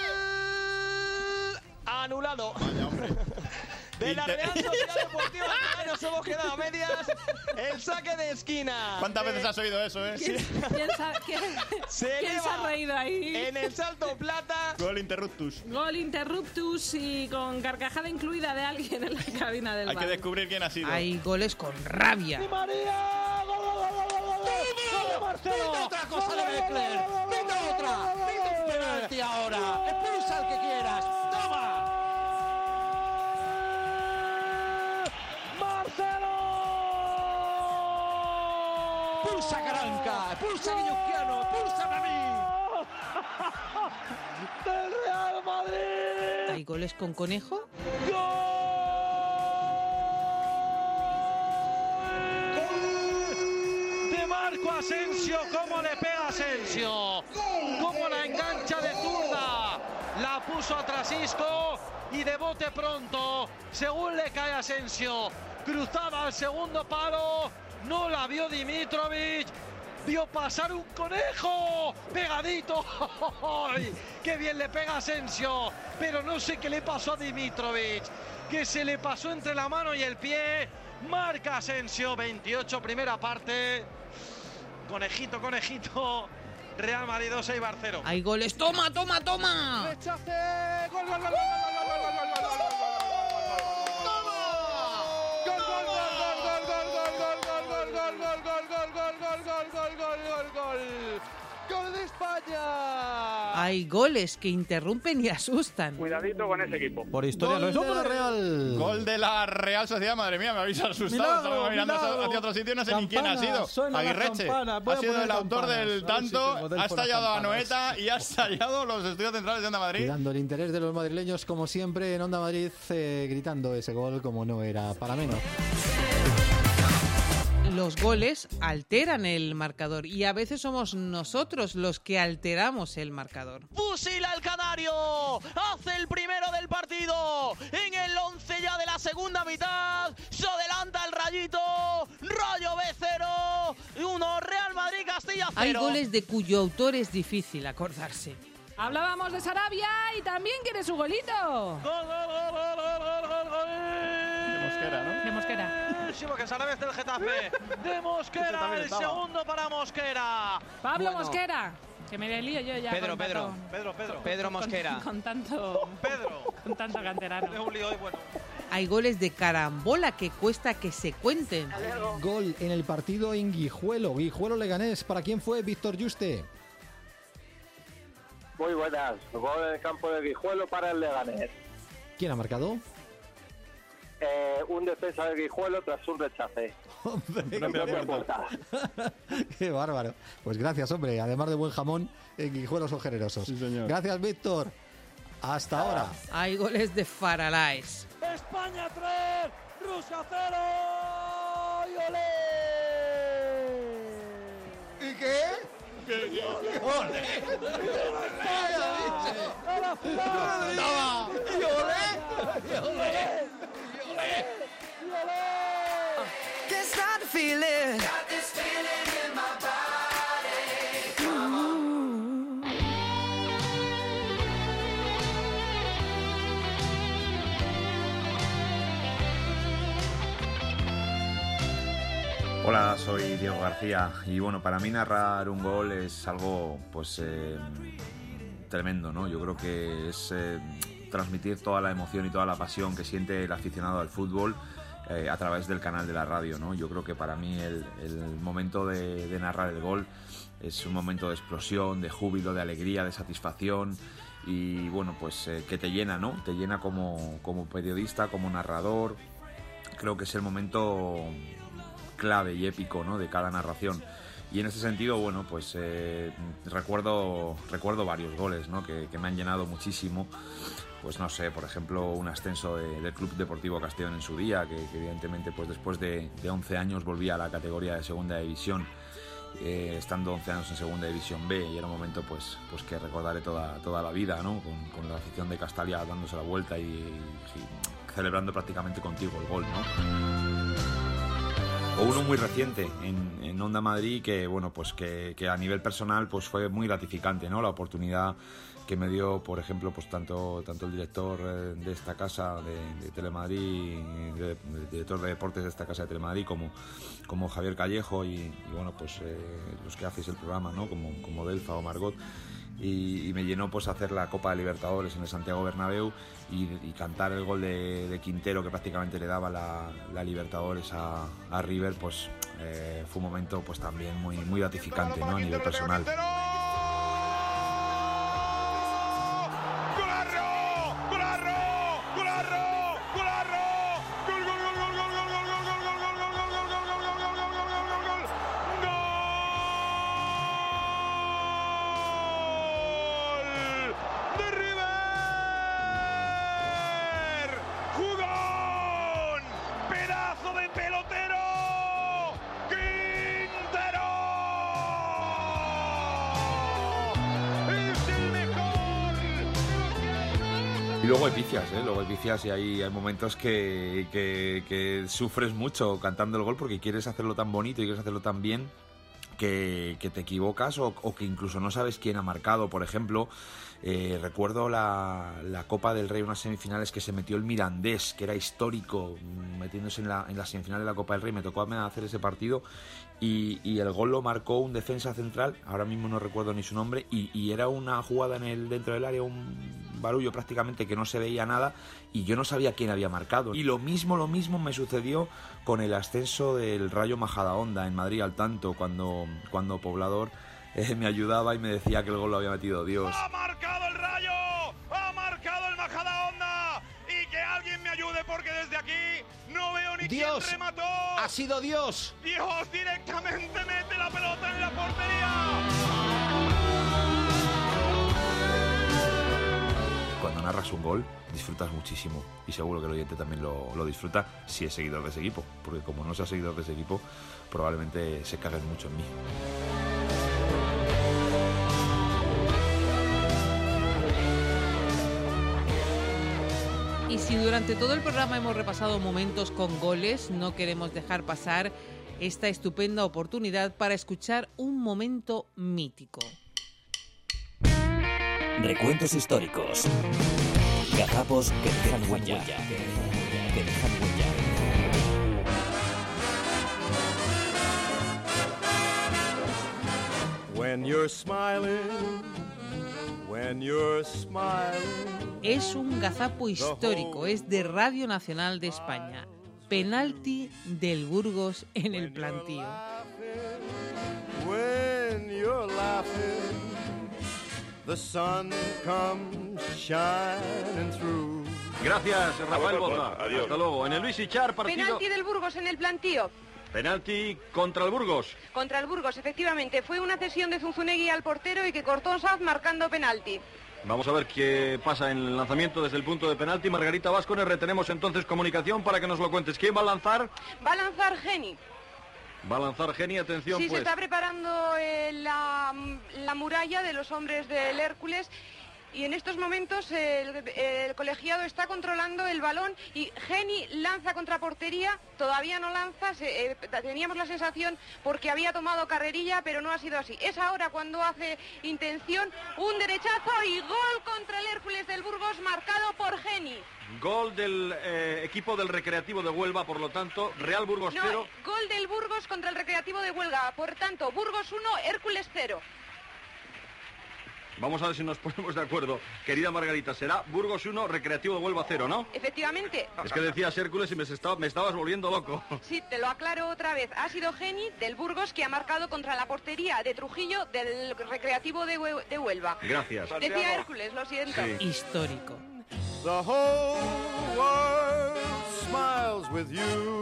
Anulado. Vaya, hombre. De la Real Sociedad Deportiva, que nos hemos quedado a medias. El saque de esquina. ¿Cuántas veces has oído eso, eh? ¿Quién, quién, se, ha- quién- Se quién se ha eleva reído ahí? En el salto plata. Gol interruptus. Gol interruptus y con carcajada incluida de alguien en la cabina del Hay bar. que descubrir quién ha sido. Hay goles con rabia. María, gol, gol, gol, gol, gol, gol. ¡Gol de Marcelo! ¡Pita otra cosa de Beckler! ¡Pita otra! ¡Pita un penalti ahora! ¡Expulsa al que quieras! ¡Toma! ¡Pulsa Caranca! ¡Pulsa Guiñuzquiano! ¡Pulsa a mí! ¡Del Real Madrid! ¿Hay goles con conejo? ¡Gol! Asensio, cómo le pega Asensio. Cómo la engancha de zurda. La puso atrás Isco y de bote pronto, según le cae Asensio. Cruzada al segundo palo. No la vio Dimitrovic. Vio pasar un conejo pegadito. ¡Qué bien le pega Asensio! Pero no sé qué le pasó a Dimitrovic, que se le pasó entre la mano y el pie. Marca Asensio, veintiocho, primera parte. Conejito, conejito. Real Madrid dos, Eibar cero. Hay goles. ¡Toma, toma, toma! Rechace. Gol, gol, gol, gol, gol, gol, gol, gol, gol, gol. ¡Gol de España! Hay goles que interrumpen y asustan. Cuidadito con ese equipo. Por historia lo es. Gol de la Real. Gol de la Real Sociedad. Madre mía, me habéis asustado. Milagro, Estaba mirando milagro. hacia otro sitio, no sé ni quién ha Campana, sido. suena la Aguirreche. campana. Voy Ha a sido poner el autor campanas. del A ver si tanto. tengo tiempo Ha de estallado a campanas. Noeta y ha estallado los estudios centrales de Onda Madrid. Cuidando el interés de los madrileños, como siempre, en Onda Madrid, eh, gritando ese gol como no era para menos. Los goles alteran el marcador y a veces somos nosotros los que alteramos el marcador. Fusila el canario, hace el primero del partido, en el once ya de la segunda mitad, se adelanta el Rayito, Rayo B cero, uno, Real Madrid Castilla cero. Hay goles de cuyo autor es difícil acordarse. Hablábamos de Sarabia y también quiere su golito. Gol, gol, gol, gol, gol, gol, gol, gol. De Mosquera, ¿no? De Mosquera. Que Sarabia es del Getafe. De Mosquera, el segundo para Mosquera. Pablo Bueno. Mosquera. Que me lío yo ya. Pedro, con Pedro. tanto- Pedro, Pedro. Pedro con- Mosquera. Con, tanto. Pedro. Con tanto canterano. Es un lío hoy, bueno. Hay goles de carambola que cuesta que se cuenten. Gol en el partido en Guijuelo. Guijuelo Leganés. ¿Para quién fue Víctor Yuste? Muy buenas. Gol en el campo de Guijuelo para el Leganés. ¿Quién ha marcado? Eh, un defensa de Guijuelo tras un rechace. En propia puerta. Qué bárbaro. Pues gracias, hombre. Además de buen jamón, en Guijuelo son generosos. Gracias, Víctor. Hasta ahora. Hay goles de Faralaes. España tres, Rusia cero. ¡Y olé! ¿Y qué? ¡Ole! ¡A la final! ¡Y olé! ¡Y olé! Can't stop the feeling. Got this feeling in my body. Come on. Hola, soy Diego García y bueno, para mí narrar un gol es algo pues eh, tremendo, ¿no? Yo creo que es eh, transmitir toda la emoción y toda la pasión que siente el aficionado al fútbol eh, a través del canal de la radio, ¿no? Yo creo que para mí el, el momento de, de narrar el gol es un momento de explosión, de júbilo, de alegría, de satisfacción y bueno, pues eh, que te llena, ¿no? Te llena como, como periodista, como narrador. Creo que es el momento clave y épico, ¿no?, de cada narración. Y en ese sentido, bueno, pues eh, recuerdo, recuerdo varios goles, ¿no?, que, que me han llenado muchísimo. Pues no sé, por ejemplo, un ascenso de, del Club Deportivo Castellón en su día, que, que evidentemente pues después de, de once años volvía a la categoría de segunda división, eh, estando once años en segunda división B, y era un momento pues, pues que recordaré toda, toda la vida, ¿no?, con, con la afición de Castalia dándose la vuelta y, y celebrando prácticamente contigo el gol, ¿no? O uno muy reciente en, en Onda Madrid que bueno pues que, que a nivel personal pues fue muy gratificante, ¿no? La oportunidad que me dio, por ejemplo, pues tanto tanto el director de esta casa de, de Telemadrid, de, el director de deportes de esta casa de Telemadrid, como como Javier Callejo y, y bueno pues eh, los que hacéis el programa, ¿no? Como como Delfa o Margot. Y, y me llenó pues hacer la Copa de Libertadores en el Santiago Bernabéu y, y cantar el gol de, de Quintero que prácticamente le daba la, la Libertadores a, a River, pues eh, fue un momento pues también muy, muy gratificante, ¿no?, a nivel personal. luego hay picias, ¿eh? Luego hay picias y hay, hay momentos que, que, que sufres mucho cantando el gol porque quieres hacerlo tan bonito y quieres hacerlo tan bien que, que te equivocas o, o que incluso no sabes quién ha marcado. Por ejemplo, eh, recuerdo la, la Copa del Rey, unas semifinales que se metió el Mirandés, que era histórico, metiéndose en la, en la semifinal de la Copa del Rey. Me tocó hacer ese partido y, y el gol lo marcó un defensa central, ahora mismo no recuerdo ni su nombre, y, y era una jugada en el dentro del área, un barullo prácticamente que no se veía nada y yo no sabía quién había marcado. Y lo mismo, lo mismo me sucedió con el ascenso del Rayo Majadahonda en Madrid al tanto, cuando, cuando Poblador eh, me ayudaba y me decía que el gol lo había metido Dios. ¡Ha marcado el Rayo! ¡Ha marcado el Majadahonda! Y que alguien me ayude porque desde aquí no veo ni Dios, quién remató. ¡Ha sido Dios! Dios directamente mete la pelota en la portería. Cuando narras un gol, disfrutas muchísimo y seguro que el oyente también lo, lo disfruta si es seguidor de ese equipo, porque como no sea seguidor de ese equipo, probablemente se caguen mucho en mí. Y si durante todo el programa hemos repasado momentos con goles, no queremos dejar pasar esta estupenda oportunidad para escuchar un momento mítico. Recuentos históricos. Gazapos que dejan huella. Que dejan huella. When you're smiling, when you're smiling. Es un gazapo histórico, es de Radio Nacional de España. Penalti del Burgos en el plantío. When you're laughing, the sun comes shining through. Gracias, Rafael Boza. Adiós. Hasta luego. En el Luis Ichar, partido... Penalti del Burgos en el plantío. Penalti contra el Burgos. Contra el Burgos, efectivamente. Fue una cesión de Zunzunegui al portero y que cortó Saz marcando penalti. Vamos a ver qué pasa en el lanzamiento desde el punto de penalti. Margarita Vázquez, retenemos entonces comunicación para que nos lo cuentes. ¿Quién va a lanzar? Va a lanzar Geni. Va a lanzar Geni, atención sí, pues. Se está preparando eh, la, la muralla de los hombres del Hércules. Y en estos momentos el, el colegiado está controlando el balón y Geni lanza contra portería, todavía no lanza, se, eh, teníamos la sensación porque había tomado carrerilla, pero no ha sido así. Es ahora cuando hace intención, un derechazo y gol contra el Hércules del Burgos marcado por Geni. Gol del eh, equipo del Recreativo de Huelva, por lo tanto, Real Burgos no, cero. Gol del Burgos contra el Recreativo de Huelva, por tanto, Burgos uno, Hércules cero. Vamos a ver si nos ponemos de acuerdo. Querida Margarita, será Burgos uno, Recreativo de Huelva cero, ¿no? Efectivamente. Es que decías Hércules y me, estaba, me estabas volviendo loco. Sí, te lo aclaro otra vez. Ha sido Geni del Burgos que ha marcado contra la portería de Trujillo del Recreativo de, Hue de Huelva. Gracias. Decía Hércules, lo siento. Sí. Histórico. The whole world smiles with you.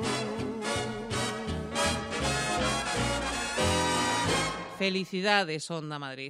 Felicidades, Onda Madrid.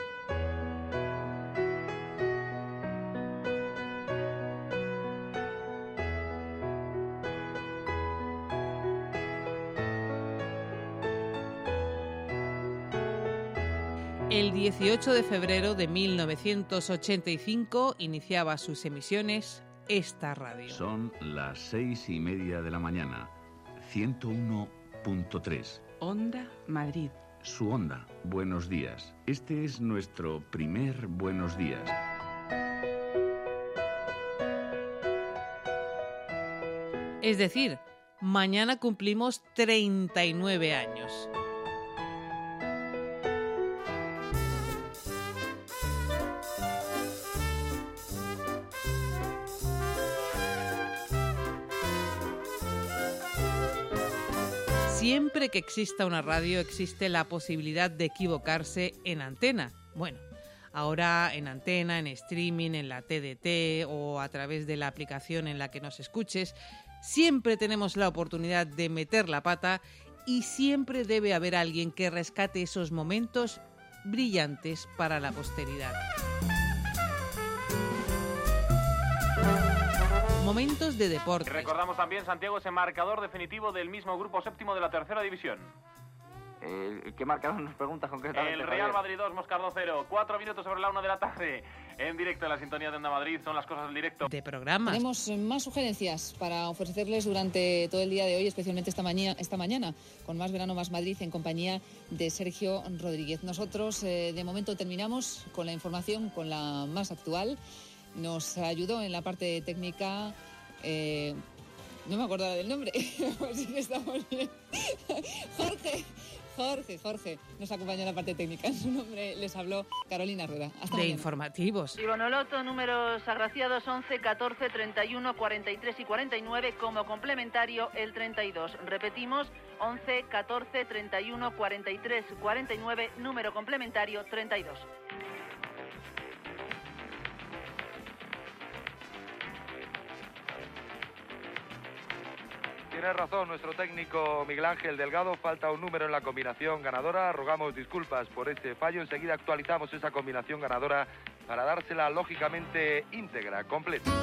El dieciocho de febrero de mil novecientos ochenta y cinco iniciaba sus emisiones esta radio. Son las seis y media de la mañana. ciento uno punto tres. Onda Madrid. Su onda. Buenos días. Este es nuestro primer buenos días. Es decir, mañana cumplimos treinta y nueve años. Siempre que exista una radio existe la posibilidad de equivocarse en antena. Bueno, ahora en antena, en streaming, en la T D T o a través de la aplicación en la que nos escuches, siempre tenemos la oportunidad de meter la pata y siempre debe haber alguien que rescate esos momentos brillantes para la posteridad. Momentos de deporte. Recordamos también, Santiago, ese marcador definitivo del mismo grupo séptimo de la tercera división. Eh, ¿Qué marcador nos preguntas concretamente? El Real Madrid dos, Moscardó cero. Cuatro minutos sobre la una de la tarde. En directo en la sintonía de Onda Madrid. Son las cosas del directo. De programas. Tenemos más sugerencias para ofrecerles durante todo el día de hoy, especialmente esta mañana, esta mañana con Más Verano, Más Madrid, en compañía de Sergio Rodríguez. Nosotros, eh, de momento, terminamos con la información, con la más actual. Nos ayudó en la parte técnica... Eh, no me acuerdo del nombre. Así que estamos bien. Jorge. Jorge, Jorge, nos acompañó en la parte técnica. En su nombre les habló Carolina Rueda. Hasta de mañana. Informativos. Y Bonoloto, números agraciados once, catorce, treinta y uno, cuarenta y tres y cuarenta y nueve, como complementario el treinta y dos. Repetimos, once, catorce, treinta y uno, cuarenta y tres, cuarenta y nueve, número complementario treinta y dos. Tiene razón nuestro técnico Miguel Ángel Delgado, falta un número en la combinación ganadora, rogamos disculpas por este fallo, enseguida actualizamos esa combinación ganadora para dársela lógicamente íntegra, completa.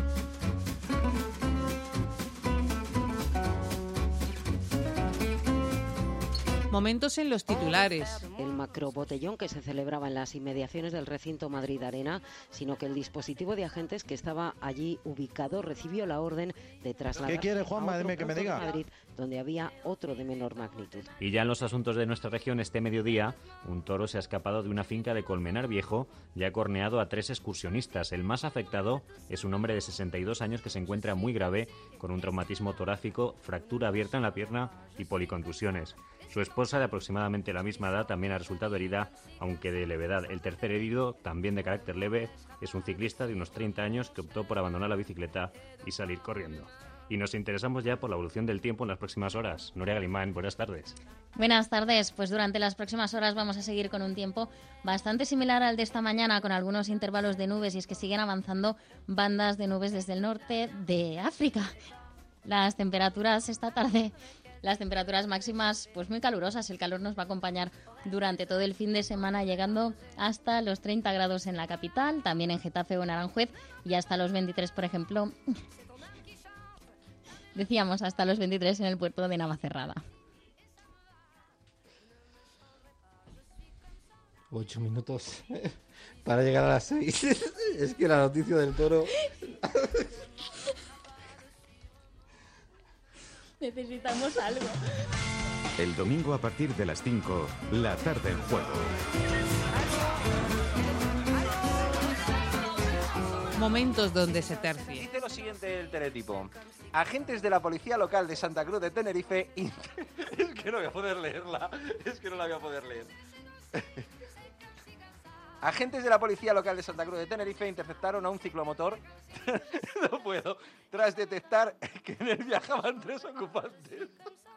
Momentos en los titulares. El macrobotellón que se celebraba en las inmediaciones del recinto Madrid Arena, sino que el dispositivo de agentes que estaba allí ubicado recibió la orden de trasladar. ¿Qué quiere, Juanma? Dime que me diga. Madrid, donde había otro de menor magnitud. Y ya en los asuntos de nuestra región, este mediodía, un toro se ha escapado de una finca de Colmenar Viejo y ha corneado a tres excursionistas. El más afectado es un hombre de sesenta y dos años que se encuentra muy grave, con un traumatismo torácico, fractura abierta en la pierna y policontusiones. Su esposa, de aproximadamente la misma edad, también ha resultado herida, aunque de levedad. El tercer herido, también de carácter leve, es un ciclista de unos treinta años que optó por abandonar la bicicleta y salir corriendo. Y nos interesamos ya por la evolución del tiempo en las próximas horas. Nuria Galimán, buenas tardes. Buenas tardes. Pues durante las próximas horas vamos a seguir con un tiempo bastante similar al de esta mañana, con algunos intervalos de nubes, y es que siguen avanzando bandas de nubes desde el norte de África. Las temperaturas esta tarde... Las temperaturas máximas, pues muy calurosas. El calor nos va a acompañar durante todo el fin de semana, llegando hasta los treinta grados en la capital, también en Getafe o en Aranjuez, y hasta los veintitrés, por ejemplo. Decíamos, hasta los veintitrés en el puerto de Navacerrada. Ocho minutos para llegar a las seis. Es que la noticia del toro... Necesitamos algo. El domingo a partir de las cinco, la tarde en juego. Momentos donde se tercia. Dice lo siguiente el teletipo. Agentes de la Policía Local de Santa Cruz de Tenerife... Es que no voy a poder leerla. Es que no la voy a poder leer. Agentes de la Policía Local de Santa Cruz de Tenerife interceptaron a un ciclomotor, no puedo, tras detectar que en él viajaban tres ocupantes.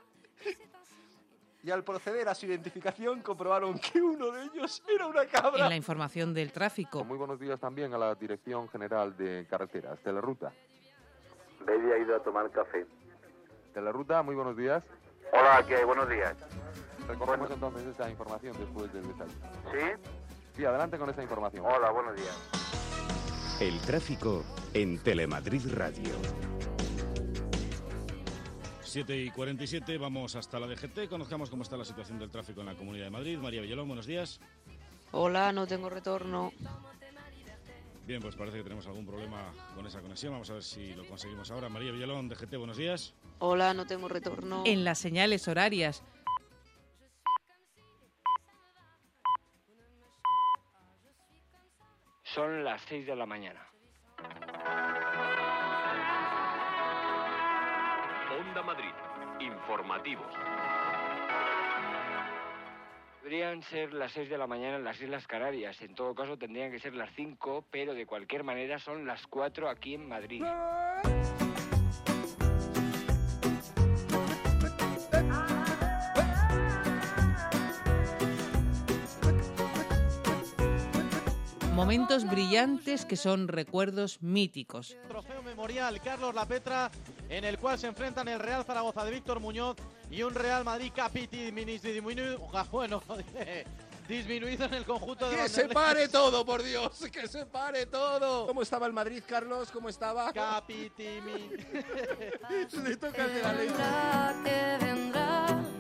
Y al proceder a su identificación comprobaron que uno de ellos era una cabra. En la información del tráfico. Muy buenos días también a la Dirección General de Carreteras, Teleruta. Baby ha ido a tomar café. Teleruta, muy buenos días. Hola, ¿qué? Buenos días. Recogemos bueno. entonces esta información después del detalle. ¿Sí? Sí, adelante con esta información. Hola, buenos días. El tráfico en Telemadrid Radio. siete y cuarenta y siete, vamos hasta la D G T, conozcamos cómo está la situación del tráfico en la Comunidad de Madrid. María Villalón, buenos días. Hola, no tengo retorno. Bien, pues parece que tenemos algún problema con esa conexión, vamos a ver si lo conseguimos ahora. María Villalón, D G T, buenos días. Hola, no tengo retorno. En las señales horarias. Son las seis de la mañana. Onda Madrid. Informativos. Deberían ser las seis de la mañana en las Islas Canarias. En todo caso tendrían que ser las cinco, pero de cualquier manera son las cuatro aquí en Madrid. Momentos brillantes que son recuerdos míticos. Trofeo memorial Carlos Lapetra, en el cual se enfrentan el Real Zaragoza de Víctor Muñoz y un Real Madrid Capiti disminuido, bueno, disminuido en el conjunto de... ¡Que se pare todo, por Dios! ¡Que se pare todo! ¿Cómo estaba el Madrid, Carlos? ¿Cómo estaba? Capiti... Le toca de la ley.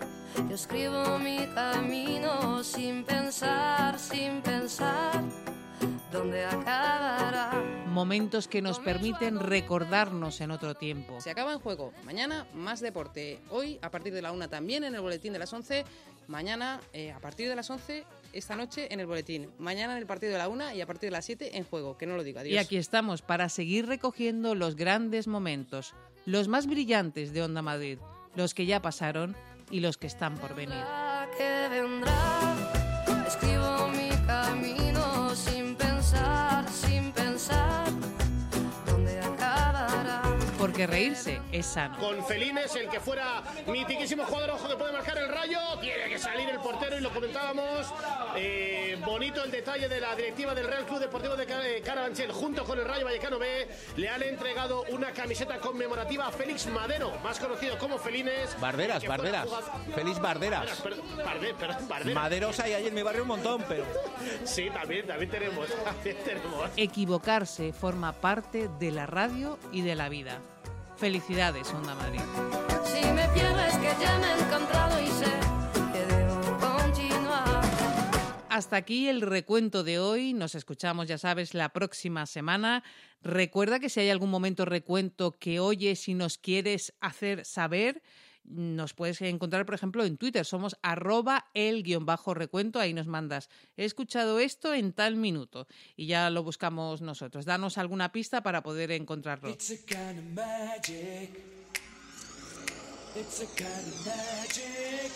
Yo escribo mi camino sin pensar, sin pensar dónde acabará. Momentos que nos permiten recordarnos en otro tiempo. Se acaba En Juego. Mañana más deporte. Hoy a partir de la una también en el boletín de las once. Mañana eh, a partir de las once, esta noche en el boletín. Mañana en el partido de la una y a partir de las siete En Juego. Que no lo diga. Adiós. Y aquí estamos para seguir recogiendo los grandes momentos, los más brillantes de Onda Madrid, los que ya pasaron y los que están por venir. Que vendrá, escribo mi camino sin pensar, sin pensar dónde acabará. Porque reírse es sano. Con Felines, el que fuera mitiquísimo jugador, ojo que puede marcar el Rayo, tiene que salir el portero y lo comentábamos. Eh, bonito el detalle de la directiva del Real Club Deportivo de Carabanchel, junto con el Rayo Vallecano B, le han entregado una camiseta conmemorativa a Félix Madero, más conocido como Felines. Barderas, Barderas. Jugado... Félix Barderas. Barderas, perdón, Barderas. Maderos hay ahí en mi barrio un montón, pero... Sí, también, también tenemos, también tenemos. Equivocarse forma parte de la radio y de la vida. Felicidades, Onda Madrid. Si me pierdo es que ya me he encontrado y sé que debo continuar. Hasta aquí el recuento de hoy. Nos escuchamos, ya sabes, la próxima semana. Recuerda que si hay algún momento recuento que oyes y nos quieres hacer saber, nos puedes encontrar, por ejemplo, en Twitter. Somos arroba el guión bajo recuento. Ahí nos mandas, he escuchado esto en tal minuto. Y ya lo buscamos nosotros. Danos alguna pista para poder encontrarlo. It's a kind of magic. It's a kind of magic.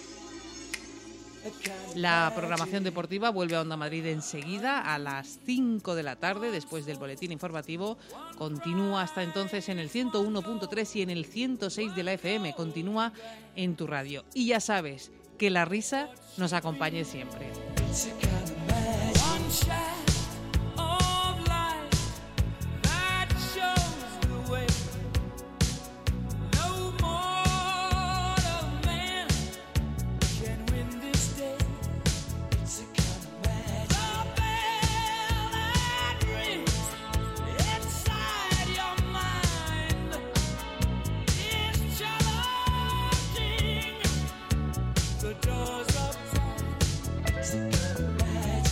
La programación deportiva vuelve a Onda Madrid enseguida a las cinco de la tarde después del boletín informativo. Continúa hasta entonces en el ciento uno punto tres y en el ciento seis de la F M. Continúa en tu radio. Y ya sabes, que la risa nos acompañe siempre. The doors of time.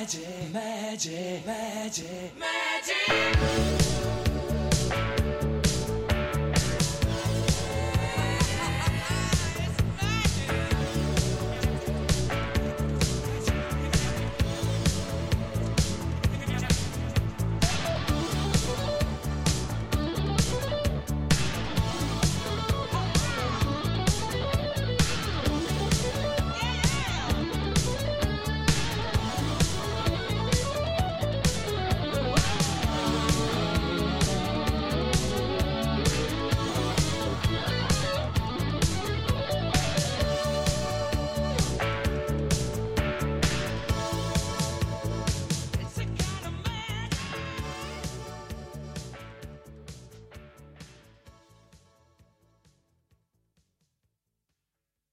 Magic, magic, magic, magic.